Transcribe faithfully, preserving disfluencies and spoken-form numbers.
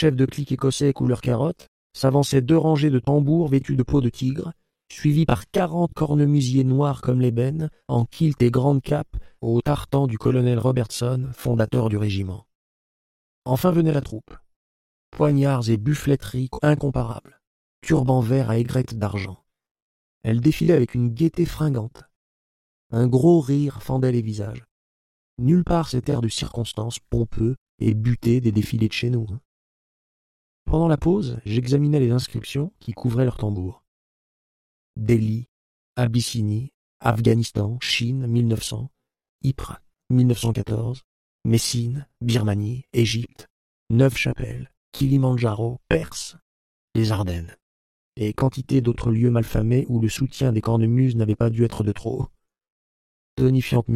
chef de clique écossais couleur carotte, s'avançaient deux rangées de tambours vêtus de peau de tigre, suivis par quarante cornemusiers noirs comme l'ébène, en kilt et grande cape, au tartan du colonel Robertson, fondateur du régiment. Enfin venait la troupe. Poignards et buffleteries incomparables, turbans verts à aigrettes d'argent. Elle défilait avec une gaieté fringante. Un gros rire fendait les visages. Nulle part cet air de circonstance pompeux et buté des défilés de chez nous. Pendant la pause, j'examinais les inscriptions qui couvraient leurs tambours. Delhi, Abyssinie, Afghanistan, Chine, mille neuf cents, Ypres, mille neuf cent quatorze, Messine, Birmanie, Égypte, Neuve-Chapelle, Kilimandjaro, Perse, les Ardennes, et quantité d'autres lieux malfamés où le soutien des cornemuses n'avait pas dû être de trop. Tonifiante